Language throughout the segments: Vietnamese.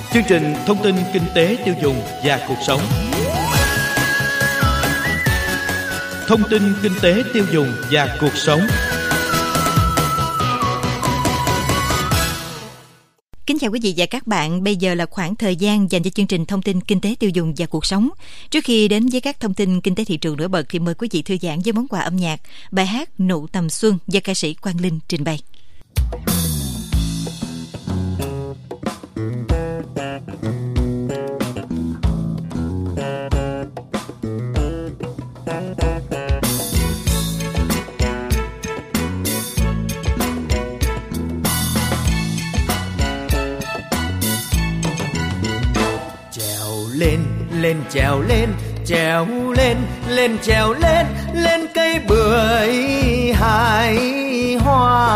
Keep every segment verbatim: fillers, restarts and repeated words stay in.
Chương trình thông tin kinh tế tiêu dùng và cuộc sống. Thông tin kinh tế tiêu dùng và cuộc sống. Kính chào quý vị và các bạn, bây giờ là khoảng thời gian dành cho chương trình thông tin kinh tế tiêu dùng và cuộc sống. Trước khi đến với các thông tin kinh tế thị trường nổi bật thì mời quý vị thư giãn với món quà âm nhạc, bài hát Nụ Tầm Xuân do ca sĩ Quang Linh trình bày. Lên, lên trèo lên, trèo lên, lên trèo lên, lên cây bưởi hài hoa.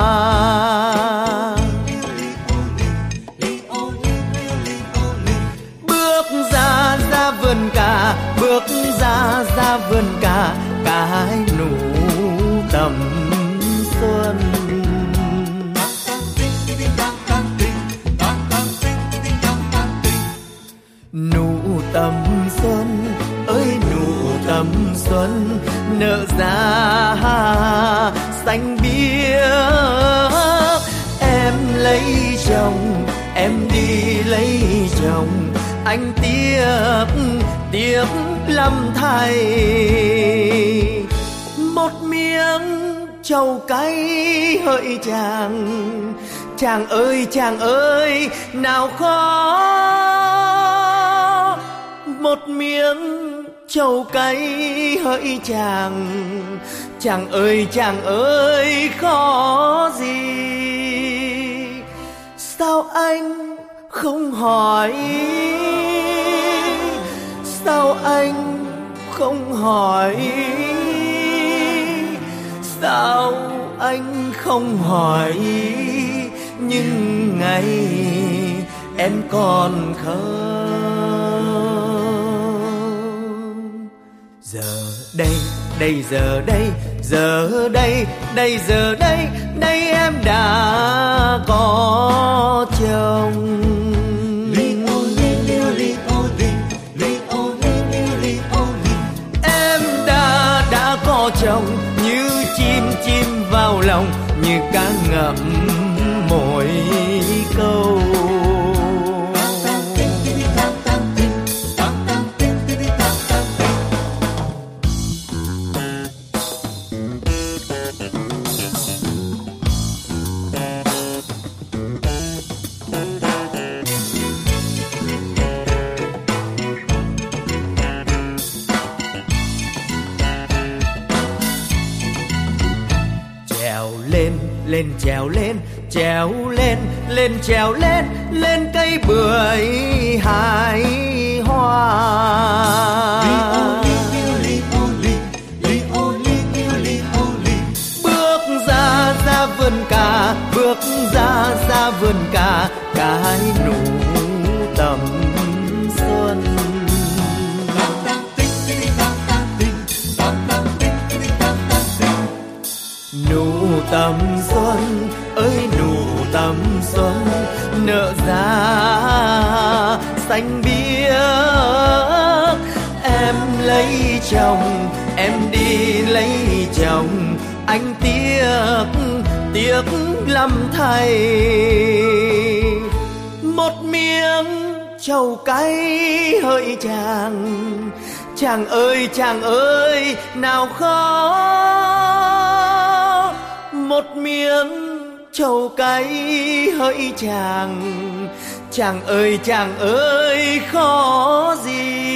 Bước ra ra vườn cà, bước ra ra vườn cà, cái nụ tầm xuân. Nụ tầm xuân ơi nụ tầm xuân nở ra xanh biếc. Em lấy chồng, em đi lấy chồng, anh tiếc tiếc lắm thay. Một miếng trầu cay hỡi chàng, chàng ơi chàng ơi nào khó. Một miếng trầu cay hỡi chàng, chàng ơi chàng ơi khó gì. Sao anh không hỏi, sao anh không hỏi, sao anh không hỏi nhưng ngày em còn không. Giờ đây, đây giờ đây, giờ đây, đây giờ đây, đây em đã có chồng. Em đã đã có chồng như chim chim vào lòng, như cá ngậm mỗi câu. Lên trèo lên, trèo lên, lên trèo lên, lên cây bưởi hài hoa. Bước ra ra vườn cà, bước ra ra vườn cà, cái nụ tầm xuân. Nụ tầm xuân ơi nụ tầm xuân nở ra xanh biếc. Em lấy chồng, em đi lấy chồng, anh tiếc tiếc lắm thay. Một miếng trầu cay hỡi chàng, chàng ơi chàng ơi nào khó. Một miếng trầu cay hỡi chàng, chàng ơi chàng ơi khó gì.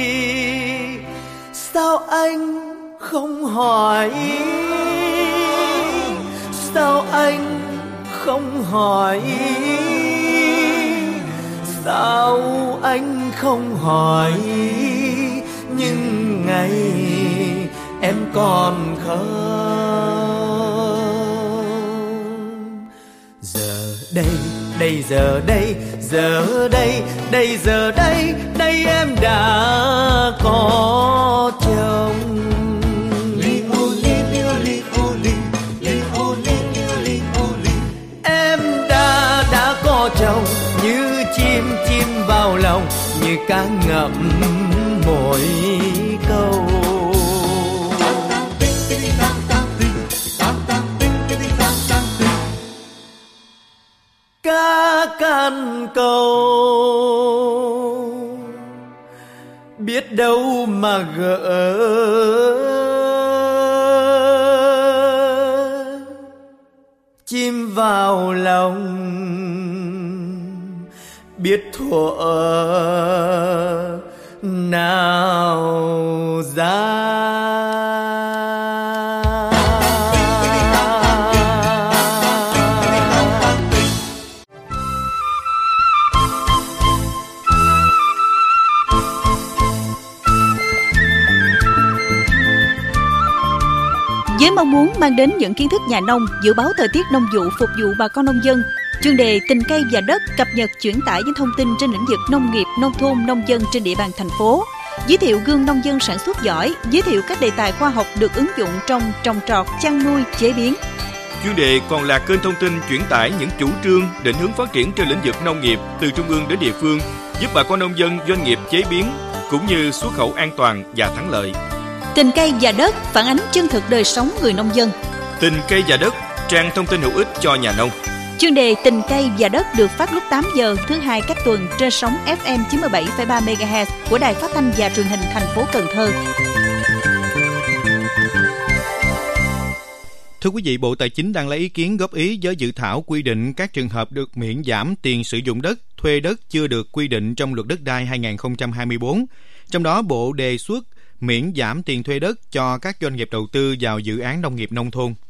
Sao anh không hỏi, sao anh không hỏi, sao anh không hỏi nhưng ngày em còn không. Giờ đây, đây giờ đây, giờ đây, đây giờ đây, đây em đã có chồng. Em đã đã có chồng như chim chim ca ngậm mỗi câu. Ca can câu biết đâu mà gỡ chim vào lòng, biết thuở nào ra. Với mong muốn mang đến những kiến thức nhà nông, dự báo thời tiết nông vụ phục vụ bà con nông dân, chuyên đề Tình cây và đất cập nhật chuyển tải những thông tin trên lĩnh vực nông nghiệp, nông thôn, nông dân trên địa bàn thành phố, giới thiệu gương nông dân sản xuất giỏi, giới thiệu các đề tài khoa học được ứng dụng trong trồng trọt, chăn nuôi, chế biến. Chuyên đề còn là kênh thông tin chuyển tải những chủ trương, định hướng phát triển trên lĩnh vực nông nghiệp từ trung ương đến địa phương, giúp bà con nông dân, doanh nghiệp chế biến cũng như xuất khẩu an toàn và thắng lợi. Tình cây và đất phản ánh chân thực đời sống người nông dân. Tình cây và đất, trang thông tin hữu ích cho nhà nông. Chuyên đề Tình cây và đất được phát lúc tám giờ thứ hai cách tuần trên sóng ép em chín mươi bảy phẩy ba mê ga héc của Đài Phát thanh và Truyền hình thành phố Cần Thơ. Thưa quý vị, Bộ Tài chính đang lấy ý kiến góp ý với dự thảo quy định các trường hợp được miễn giảm tiền sử dụng đất, thuê đất chưa được quy định trong Luật Đất đai hai không hai tư. Trong đó, Bộ đề xuất miễn giảm tiền thuê đất cho các doanh nghiệp đầu tư vào dự án nông nghiệp nông thôn.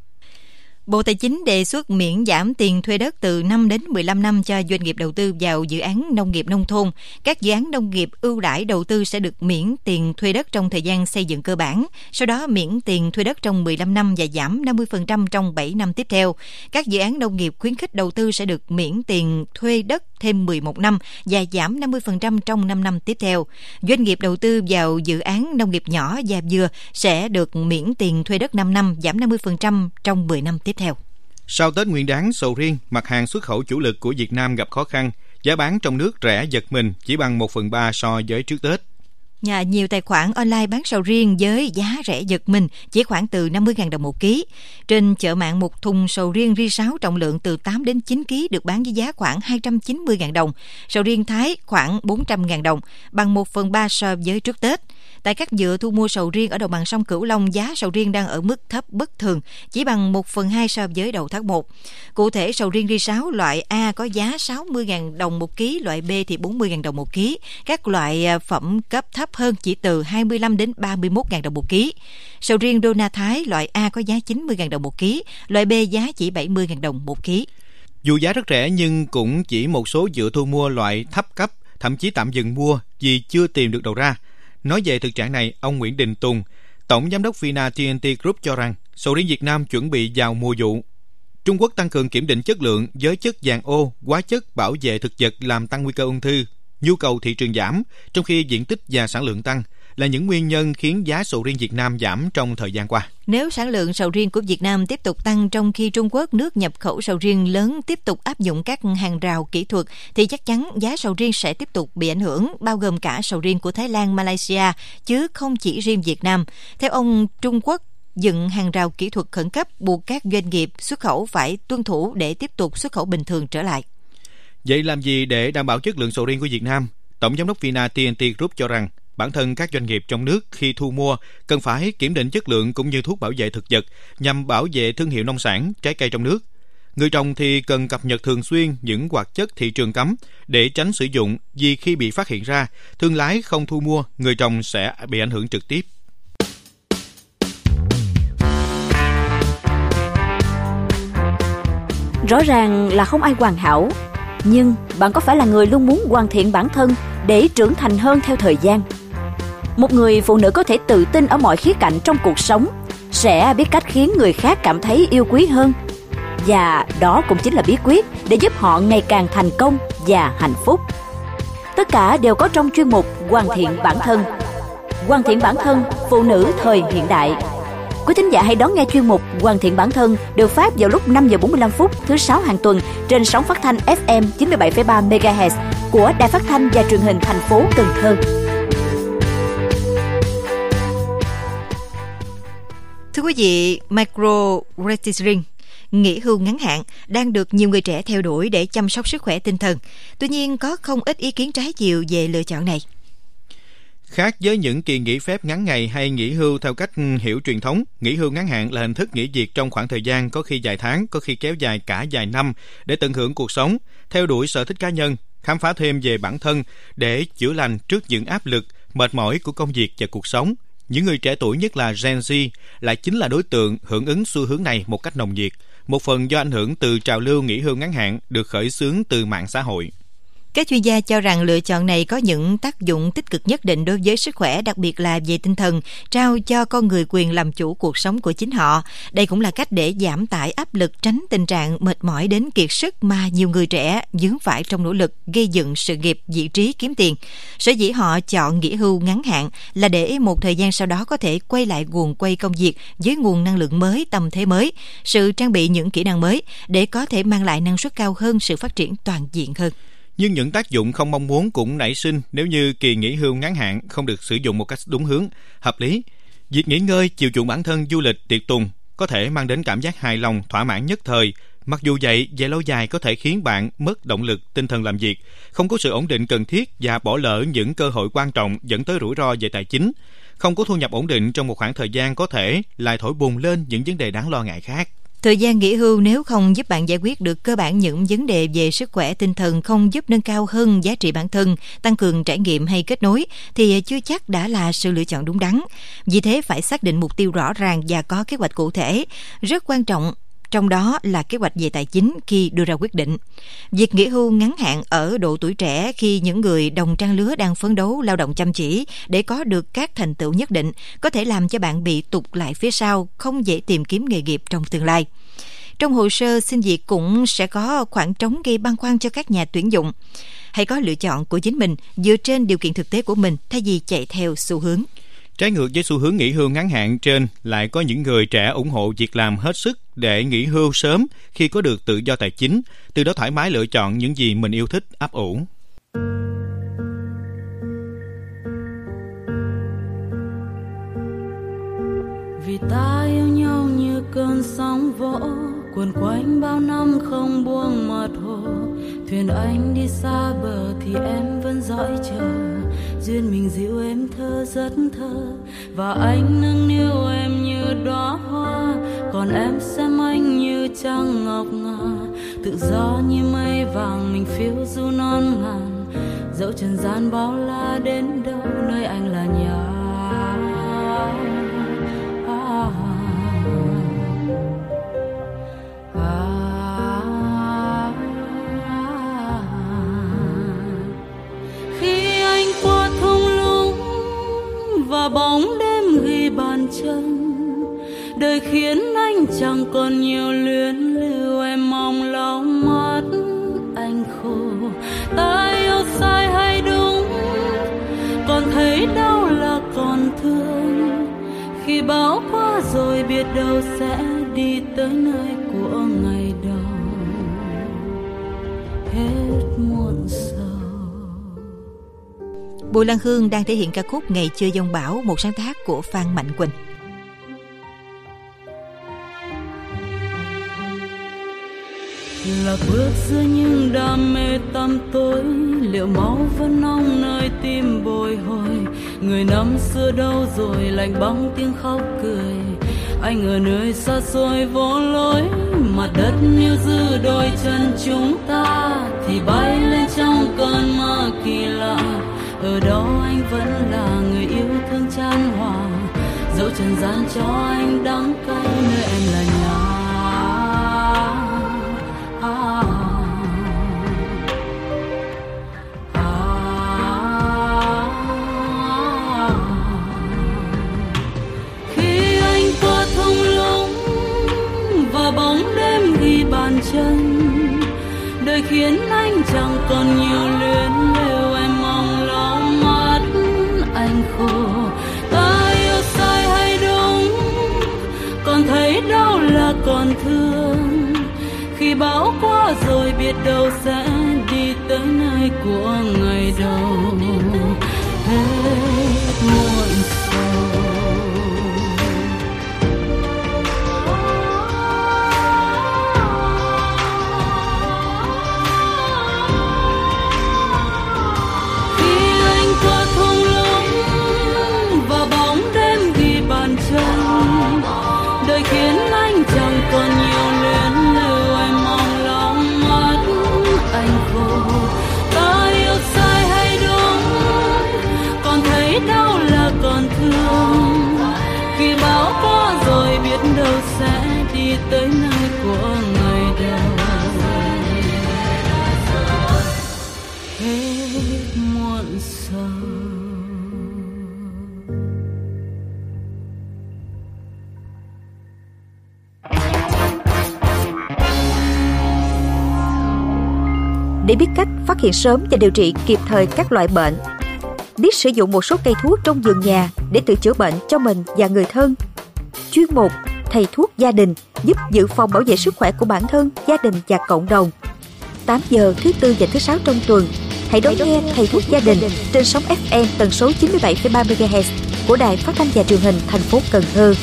Bộ Tài chính đề xuất miễn giảm tiền thuê đất từ năm đến mười lăm năm cho doanh nghiệp đầu tư vào dự án nông nghiệp nông thôn. Các dự án nông nghiệp ưu đãi đầu tư sẽ được miễn tiền thuê đất trong thời gian xây dựng cơ bản, sau đó miễn tiền thuê đất trong mười lăm năm và giảm năm mươi phần trăm trong bảy năm tiếp theo. Các dự án nông nghiệp khuyến khích đầu tư sẽ được miễn tiền thuê đất thêm mười một năm và giảm năm mươi phần trăm trong năm năm tiếp theo. Doanh nghiệp đầu tư vào dự án nông nghiệp nhỏ và vừa sẽ được miễn tiền thuê đất năm năm, giảm năm mươi phần trăm trong mười năm tiếp theo. Sau Tết Nguyên đán, sầu riêng, mặt hàng xuất khẩu chủ lực của Việt Nam gặp khó khăn, giá bán trong nước rẻ giật mình chỉ bằng một phần ba so với trước Tết. Nhà nhiều tài khoản online bán sầu riêng với giá rẻ giật mình chỉ khoảng từ năm mươi nghìn đồng một ký. Trên chợ mạng, một thùng sầu riêng ri sáu trọng lượng từ tám đến chín ki lô gam được bán với giá khoảng hai trăm chín mươi nghìn đồng. Sầu riêng Thái khoảng bốn trăm nghìn đồng, bằng một phần ba so với trước Tết. Tại các vựa thu mua sầu riêng ở đồng bằng sông Cửu Long, giá sầu riêng đang ở mức thấp bất thường, chỉ bằng một phần hai so với đầu tháng một. Cụ thể, sầu riêng ri sáu loại A có giá sáu mươi nghìn đồng một ký, loại B thì bốn mươi nghìn đồng một ký. Các loại phẩm cấp thấp hơn chỉ từ hai mươi lăm đến ba mươi mốt nghìn đồng một ký. Sầu riêng Dona Thái loại A có giá chín mươi nghìn đồng một ký, loại B giá chỉ bảy mươi nghìn đồng một ký. Dù giá rất rẻ nhưng cũng chỉ một số vựa thu mua loại thấp cấp, thậm chí tạm dừng mua vì chưa tìm được đầu ra. Nói về thực trạng này, ông Nguyễn Đình Tùng, Tổng Giám đốc Vina tê en tê Group cho rằng sầu riêng Việt Nam chuẩn bị vào mùa vụ. Trung Quốc tăng cường kiểm định chất lượng với chất vàng ô, hóa chất bảo vệ thực vật làm tăng nguy cơ ung thư, nhu cầu thị trường giảm, trong khi diện tích và sản lượng tăng là những nguyên nhân khiến giá sầu riêng Việt Nam giảm trong thời gian qua. Nếu sản lượng sầu riêng của Việt Nam tiếp tục tăng trong khi Trung Quốc, nước nhập khẩu sầu riêng lớn, tiếp tục áp dụng các hàng rào kỹ thuật, thì chắc chắn giá sầu riêng sẽ tiếp tục bị ảnh hưởng, bao gồm cả sầu riêng của Thái Lan, Malaysia, chứ không chỉ riêng Việt Nam. Theo ông, Trung Quốc dựng hàng rào kỹ thuật khẩn cấp buộc các doanh nghiệp xuất khẩu phải tuân thủ để tiếp tục xuất khẩu bình thường trở lại. Vậy làm gì để đảm bảo chất lượng sầu riêng của Việt Nam? Tổng Giám đốc Vina tê en tê Group cho rằng bản thân các doanh nghiệp trong nước khi thu mua cần phải kiểm định chất lượng cũng như thuốc bảo vệ thực vật nhằm bảo vệ thương hiệu nông sản, trái cây trong nước. Người trồng thì cần cập nhật thường xuyên những hoạt chất thị trường cấm để tránh sử dụng, vì khi bị phát hiện ra, thương lái không thu mua, người trồng sẽ bị ảnh hưởng trực tiếp. Rõ ràng là không ai hoàn hảo, nhưng bạn có phải là người luôn muốn hoàn thiện bản thân để trưởng thành hơn theo thời gian? Một người phụ nữ có thể tự tin ở mọi khía cạnh trong cuộc sống sẽ biết cách khiến người khác cảm thấy yêu quý hơn. Và đó cũng chính là bí quyết để giúp họ ngày càng thành công và hạnh phúc. Tất cả đều có trong chuyên mục Hoàn thiện bản thân. Hoàn thiện bản thân, phụ nữ thời hiện đại. Quý thính giả hãy đón nghe chuyên mục Hoàn thiện bản thân được phát vào lúc năm giờ bốn mươi lăm phút thứ sáu hàng tuần trên sóng phát thanh ép em chín mươi bảy phẩy ba mê ga héc. của Đài Phát thanh và Truyền hình thành phố Cần Thơ. Thưa quý vị, micro-retiring, nghỉ hưu ngắn hạn, đang được nhiều người trẻ theo đuổi để chăm sóc sức khỏe tinh thần. Tuy nhiên, có không ít ý kiến trái chiều về lựa chọn này. Khác với những kỳ nghỉ phép ngắn ngày hay nghỉ hưu theo cách hiểu truyền thống, nghỉ hưu ngắn hạn là hình thức nghỉ việc trong khoảng thời gian có khi dài tháng, có khi kéo dài cả vài năm để tận hưởng cuộc sống, theo đuổi sở thích cá nhân, khám phá thêm về bản thân để chữa lành trước những áp lực, mệt mỏi của công việc và cuộc sống. Những người trẻ tuổi, nhất là Gen Z, lại chính là đối tượng hưởng ứng xu hướng này một cách nồng nhiệt, một phần do ảnh hưởng từ trào lưu nghỉ hưu ngắn hạn được khởi xướng từ mạng xã hội. Các chuyên gia cho rằng lựa chọn này có những tác dụng tích cực nhất định đối với sức khỏe, đặc biệt là về tinh thần, trao cho con người quyền làm chủ cuộc sống của chính họ. Đây cũng là cách để giảm tải áp lực, tránh tình trạng mệt mỏi đến kiệt sức mà nhiều người trẻ vướng phải trong nỗ lực gây dựng sự nghiệp, vị trí, kiếm tiền. Sở dĩ họ chọn nghỉ hưu ngắn hạn là để một thời gian sau đó có thể quay lại guồng quay công việc với nguồn năng lượng mới, tâm thế mới, sự trang bị những kỹ năng mới để có thể mang lại năng suất cao hơn, sự phát triển toàn diện hơn. Nhưng những tác dụng không mong muốn cũng nảy sinh nếu như kỳ nghỉ hưu ngắn hạn không được sử dụng một cách đúng hướng, hợp lý. Việc nghỉ ngơi, chiều chuộng bản thân, du lịch, tiệc tùng có thể mang đến cảm giác hài lòng, thỏa mãn nhất thời. Mặc dù vậy, về lâu dài có thể khiến bạn mất động lực, tinh thần làm việc, không có sự ổn định cần thiết và bỏ lỡ những cơ hội quan trọng, dẫn tới rủi ro về tài chính. Không có thu nhập ổn định trong một khoảng thời gian có thể lại thổi bùng lên những vấn đề đáng lo ngại khác. Thời gian nghỉ hưu nếu không giúp bạn giải quyết được cơ bản những vấn đề về sức khỏe tinh thần, không giúp nâng cao hơn giá trị bản thân, tăng cường trải nghiệm hay kết nối, thì chưa chắc đã là sự lựa chọn đúng đắn. Vì thế phải xác định mục tiêu rõ ràng và có kế hoạch cụ thể. Rất quan trọng trong đó là kế hoạch về tài chính khi đưa ra quyết định. Việc nghỉ hưu ngắn hạn ở độ tuổi trẻ khi những người đồng trang lứa đang phấn đấu lao động chăm chỉ để có được các thành tựu nhất định có thể làm cho bạn bị tụt lại phía sau, không dễ tìm kiếm nghề nghiệp trong tương lai. Trong hồ sơ xin việc cũng sẽ có khoảng trống gây băn khoăn cho các nhà tuyển dụng. Hãy có lựa chọn của chính mình dựa trên điều kiện thực tế của mình thay vì chạy theo xu hướng. Trái ngược với xu hướng nghỉ hưu ngắn hạn trên, lại có những người trẻ ủng hộ việc làm hết sức để nghỉ hưu sớm khi có được tự do tài chính, từ đó thoải mái lựa chọn những gì mình yêu thích, ấp ủ. Vì ta yêu nhau như cơn sóng vỗ, cuồn quanh bao năm không buông mặt hồ. Thuyền anh đi xa bờ thì em vẫn dõi chờ, duyên mình dịu êm thơ rất thơ, và anh nâng niu em như đóa hoa, còn em xem anh như trăng ngọc ngà. Tự do như mây vàng mình phiêu du non ngàn, dẫu trần gian bao la đến đâu nơi anh là nhà. Và bóng đêm ghi bàn chân, đời khiến anh chẳng còn nhiều luyến lưu. Em mong lau mắt anh khô, ta yêu sai hay đúng, còn thấy đau là còn thương. Khi bão qua rồi biết đâu sẽ đi tới nơi của ngày đầu, hết muộn sầu. Bùi Lan Hương đang thể hiện ca khúc Ngày Chưa Giông Bão, một sáng tác của Phan Mạnh Quỳnh. Lạc bước giữa những đam mê tăm tối, liệu máu vẫn nóng nơi tim bồi hồi. Người năm xưa đâu rồi, lạnh băng tiếng khóc cười. Anh ở nơi xa xôi vô lối, mặt đất níu giữ đôi chân chúng ta thì bay lên trong cơn mơ kỳ lạ. Ở đó anh vẫn là người yêu thương chan hòa, dẫu trần gian cho anh đắng cay nơi em là nhà. À, à, à. Khi anh qua thung lũng và bóng đêm ghi bàn chân, đời khiến anh chẳng còn nhiều luyến lưu. Em mong lau mắt anh khô, ta yêu sai hay đúng, còn thấy đau là còn thương. Khi bão qua rồi biết đâu sẽ đi tới tới nơi của ngày đầu. Hết muộn sầu. Khi anh qua thung lũng và bóng đêm ghi bàn chân, đời khiến anh chẳng còn nhiều luyến lưu, anh mong lòng mắt anh khô. Ta yêu sai hay đúng, còn thấy đau là còn thương. Khi bão qua rồi biết đâu sẽ đi tới nơi của ngày đầu. Hết muộn sầu. Để biết cách phát hiện sớm và điều trị kịp thời các loại bệnh, biết sử dụng một số cây thuốc trong vườn nhà để tự chữa bệnh cho mình và người thân. Chuyên mục Thầy thuốc gia đình giúp dự phòng bảo vệ sức khỏe của bản thân, gia đình và cộng đồng. tám giờ thứ tư và thứ sáu trong tuần, hãy đón nghe Thầy thuốc gia đình trên sóng ép em tần số chín mươi bảy phẩy ba mê ga héc của Đài Phát thanh và Truyền hình thành phố Cần Thơ.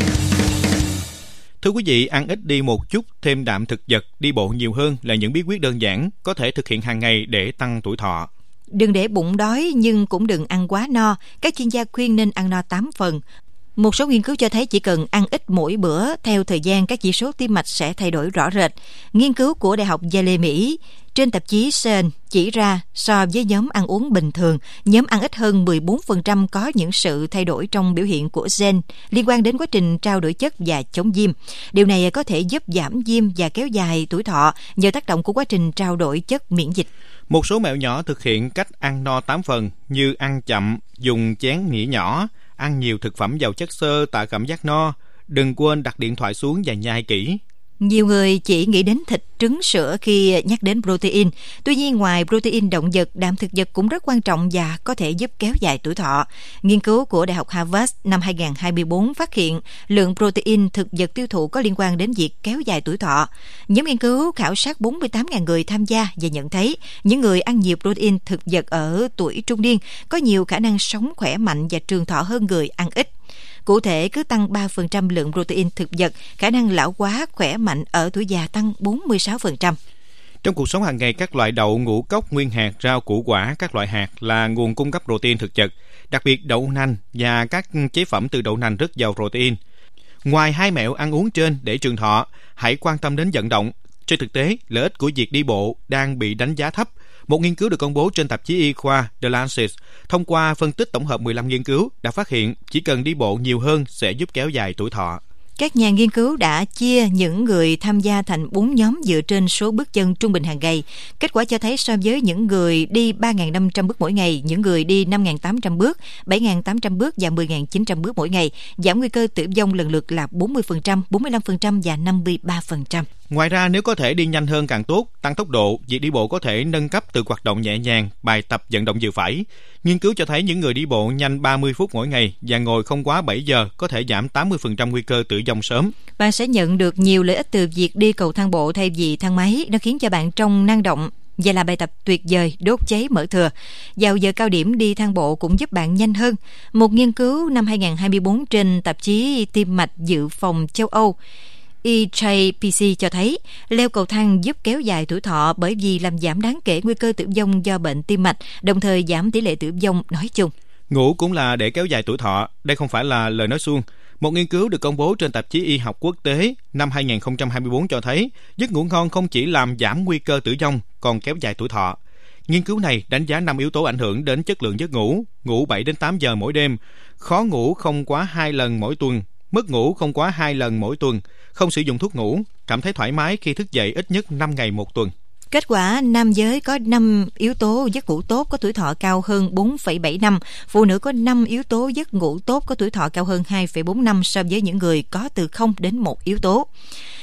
Thưa quý vị, ăn ít đi một chút, thêm đạm thực vật, đi bộ nhiều hơn là những bí quyết đơn giản có thể thực hiện hàng ngày để tăng tuổi thọ. Đừng để bụng đói nhưng cũng đừng ăn quá no. Các chuyên gia khuyên nên ăn no tám phần. Một số nghiên cứu cho thấy chỉ cần ăn ít mỗi bữa, theo thời gian các chỉ số tim mạch sẽ thay đổi rõ rệt. Nghiên cứu của Đại học Yale Mỹ trên tạp chí Science chỉ ra so với nhóm ăn uống bình thường, nhóm ăn ít hơn mười bốn phần trăm có những sự thay đổi trong biểu hiện của gen liên quan đến quá trình trao đổi chất và chống viêm. Điều này có thể giúp giảm viêm và kéo dài tuổi thọ nhờ tác động của quá trình trao đổi chất miễn dịch. Một số mẹo nhỏ thực hiện cách ăn no tám phần như ăn chậm, dùng chén nĩa nhỏ, ăn nhiều thực phẩm giàu chất xơ tạo cảm giác no, đừng quên đặt điện thoại xuống và nhai kỹ. Nhiều người chỉ nghĩ đến thịt, trứng, sữa khi nhắc đến protein. Tuy nhiên, ngoài protein động vật, đạm thực vật cũng rất quan trọng và có thể giúp kéo dài tuổi thọ. Nghiên cứu của Đại học Harvard năm hai không hai tư phát hiện lượng protein thực vật tiêu thụ có liên quan đến việc kéo dài tuổi thọ. Nhóm nghiên cứu khảo sát bốn mươi tám nghìn người tham gia và nhận thấy những người ăn nhiều protein thực vật ở tuổi trung niên có nhiều khả năng sống khỏe mạnh và trường thọ hơn người ăn ít. Cụ thể, cứ tăng ba phần trăm lượng protein thực vật, khả năng lão hóa khỏe mạnh ở tuổi già tăng bốn mươi sáu phần trăm. Trong cuộc sống hàng ngày, các loại đậu, ngũ cốc, nguyên hạt, rau củ quả, các loại hạt là nguồn cung cấp protein thực vật. Đặc biệt đậu nành và các chế phẩm từ đậu nành rất giàu protein. Ngoài hai mẹo ăn uống trên để trường thọ, hãy quan tâm đến vận động. Trên thực tế, lợi ích của việc đi bộ đang bị đánh giá thấp. Một nghiên cứu được công bố trên tạp chí y khoa The Lancet thông qua phân tích tổng hợp mười lăm nghiên cứu đã phát hiện chỉ cần đi bộ nhiều hơn sẽ giúp kéo dài tuổi thọ. Các nhà nghiên cứu đã chia những người tham gia thành bốn nhóm dựa trên số bước chân trung bình hàng ngày. Kết quả cho thấy so với những người đi ba nghìn năm trăm bước mỗi ngày, những người đi năm nghìn tám trăm bước, bảy nghìn tám trăm bước và mười nghìn chín trăm bước mỗi ngày, giảm nguy cơ tử vong lần lượt là bốn mươi phần trăm, bốn mươi lăm phần trăm và năm mươi ba phần trăm. Ngoài ra, nếu có thể đi nhanh hơn càng tốt, tăng tốc độ, việc đi bộ có thể nâng cấp từ hoạt động nhẹ nhàng, bài tập vận động vừa phải. Nghiên cứu cho thấy những người đi bộ nhanh ba mươi phút mỗi ngày và ngồi không quá bảy giờ có thể giảm tám mươi phần trăm nguy cơ tử vong sớm. Bạn sẽ nhận được nhiều lợi ích từ việc đi cầu thang bộ thay vì thang máy. Nó khiến cho bạn trông năng động và là bài tập tuyệt vời đốt cháy mỡ thừa. Vào giờ cao điểm, đi thang bộ cũng giúp bạn nhanh hơn. Một nghiên cứu năm hai không hai tư trên tạp chí Tim mạch dự phòng châu Âu E J P C cho thấy leo cầu thang giúp kéo dài tuổi thọ bởi vì làm giảm đáng kể nguy cơ tử vong do bệnh tim mạch, đồng thời giảm tỷ lệ tử vong nói chung. Ngủ cũng là để kéo dài tuổi thọ. Đây không phải là lời nói suông. Một nghiên cứu được công bố trên tạp chí Y học quốc tế năm hai không hai tư cho thấy giấc ngủ ngon không chỉ làm giảm nguy cơ tử vong, còn kéo dài tuổi thọ. Nghiên cứu này đánh giá năm yếu tố ảnh hưởng đến chất lượng giấc ngủ: ngủ bảy đến tám giờ mỗi đêm, khó ngủ không quá hai lần mỗi tuần, mất ngủ không quá hai lần mỗi tuần, không sử dụng thuốc ngủ, cảm thấy thoải mái khi thức dậy ít nhất năm ngày một tuần. Kết quả, nam giới có năm yếu tố giấc ngủ tốt có tuổi thọ cao hơn bốn phẩy bảy năm, phụ nữ có năm yếu tố giấc ngủ tốt có tuổi thọ cao hơn hai phẩy bốn năm so với những người có từ không đến một yếu tố.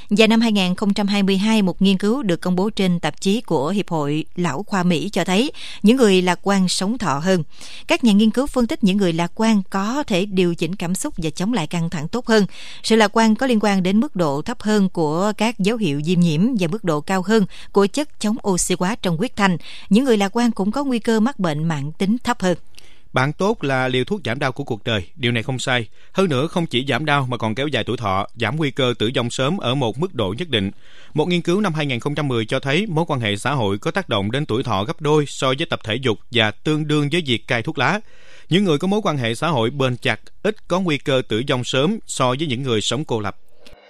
Và năm hai không hai hai, một nghiên cứu được công bố trên tạp chí của Hiệp hội Lão khoa Mỹ cho thấy những người lạc quan sống thọ hơn. Các nhà nghiên cứu phân tích những người lạc quan có thể điều chỉnh cảm xúc và chống lại căng thẳng tốt hơn. Sự lạc quan có liên quan đến mức độ thấp hơn của các dấu hiệu viêm nhiễm và mức độ cao hơn của chất chống oxy hóa trong huyết thanh. Những người lạc quan cũng có nguy cơ mắc bệnh mãn tính thấp hơn. Bạn tốt là liều thuốc giảm đau của cuộc đời. Điều này không sai. Hơn nữa, không chỉ giảm đau mà còn kéo dài tuổi thọ, giảm nguy cơ tử vong sớm ở một mức độ nhất định. Một nghiên cứu năm hai không một không cho thấy mối quan hệ xã hội có tác động đến tuổi thọ gấp đôi so với tập thể dục và tương đương với việc cai thuốc lá. Những người có mối quan hệ xã hội bền chặt ít có nguy cơ tử vong sớm so với những người sống cô lập.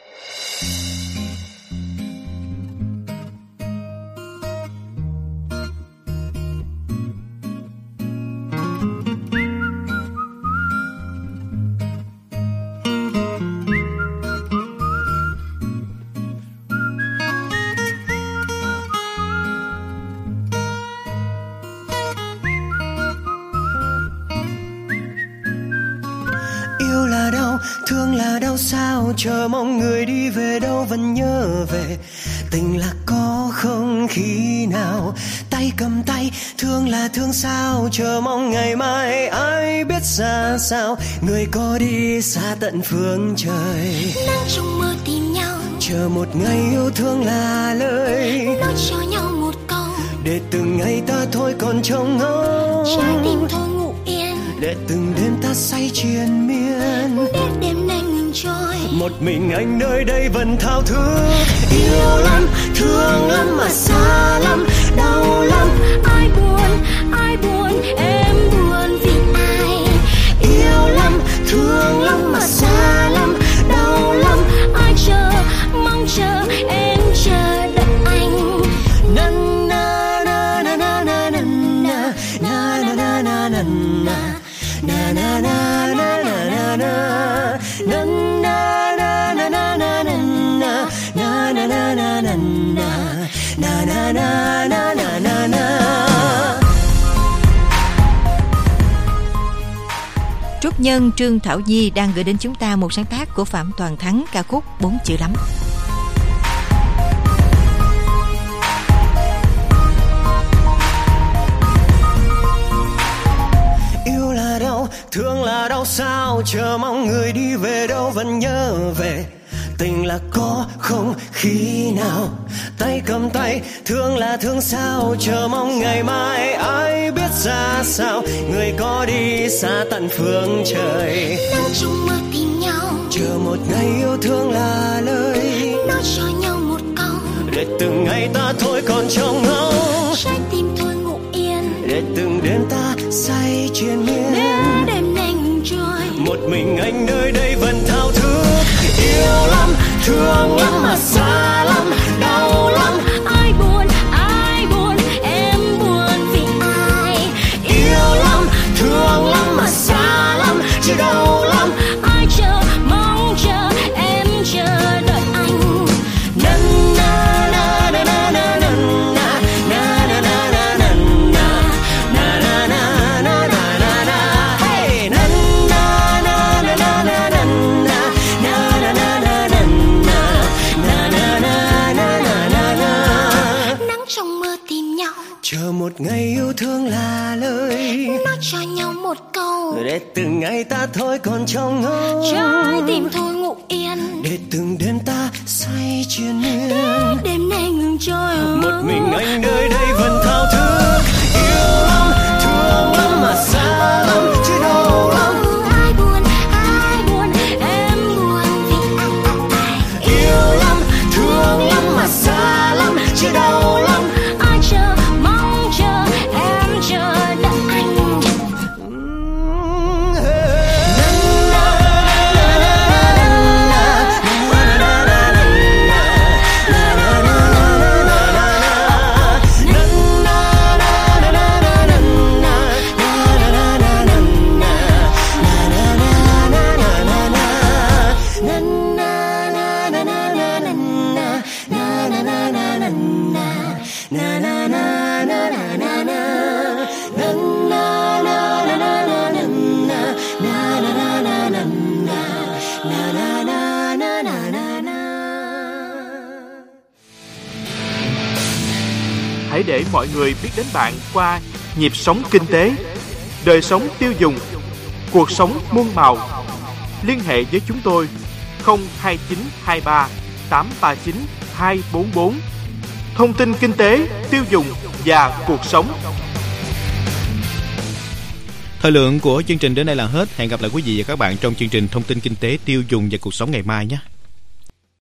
Thương là đau sao, chờ mong người đi về đâu vẫn nhớ về. Tình là có không khi nào tay cầm tay. Thương là thương sao, chờ mong ngày mai ai biết ra sao. Người có đi xa tận phương trời. Nắng trong mơ tìm nhau, chờ một ngày yêu thương là lời nói cho nhau một câu. Để từng ngày ta thôi còn trông ngóng, trái tim thôi ngủ yên. Để từng đêm ta say triền miên, để đêm nay ngừng trôi. Một mình anh nơi đây vẫn thao thức. Yêu lắm, thương lắm mà xa lắm, đau lắm. Ai buồn, ai buồn, em buồn vì ai. Yêu lắm, thương lắm mà xa lắm, đau lắm. Ai chờ, mong chờ, em chờ đợi anh. Na na na na na na na na na na na na na na na na na na na na. Trúc Nhân, Trương Thảo Nhi đang gửi đến chúng ta một sáng tác của Phạm Toàn Thắng, ca khúc Bốn Chữ Lắm. Yêu là đau, thương là đau sao, chờ mong người đi về đâu vẫn nhớ về. Tình là có không khi nào tay cầm tay. Thương là thương sao, chờ mong ngày mai ai biết ra sao. Người có đi xa tận phương trời. Nắng trong mơ tìm nhau, chờ một ngày yêu thương là lời nói cho nhau một câu. Để từng ngày ta thôi còn trông ngóng, trái tim thôi ngủ yên. Để từng đêm ta say triền miên, để đêm nay ngừng trôi. Một mình anh nơi đây vẫn thao thức. Yêu lắm, thương lắm mà xa lắm, đau lắm. Ai buồn, ai buồn, em buồn vì ai. Yêu lắm, thương lắm mà xa lắm, chứ đau lắm. Ai chờ, mong chờ, em chờ đợi anh. Na na na na na na na na na na na na na na na na na na na. Hey, na na na na na na na na. Nắng trong mơ tìm nhau, chờ một ngày yêu thương là lời nói cho nhau một câu. Để từng ngày ta thôi còn trông ngóng, trái tim thôi ngủ yên. Để từng đêm ta say triền miên, để đêm nay ngừng trôi. Một mình anh nơi đây vẫn thao thức. Yêu lắm, thương lắm mà xa lắm, chứ đau lắm. Ai buồn, ai buồn, em buồn vì ai. Yêu lắm, thương lắm mà xa lắm, chứ đau lắm. Ai chờ, mong chờ, em chờ đợi anh. hãy để mọi người biết đến bạn qua nhịp sống kinh tế, đời sống tiêu dùng, cuộc sống muôn màu. Liên hệ với chúng tôi không hai chín hai ba tám ba chín hai bốn bốn. Thông tin kinh tế, tiêu dùng và cuộc sống. Thời lượng của chương trình đến đây là hết. Hẹn gặp lại quý vị và các bạn trong chương trình Thông tin kinh tế, tiêu dùng và cuộc sống ngày mai nhé.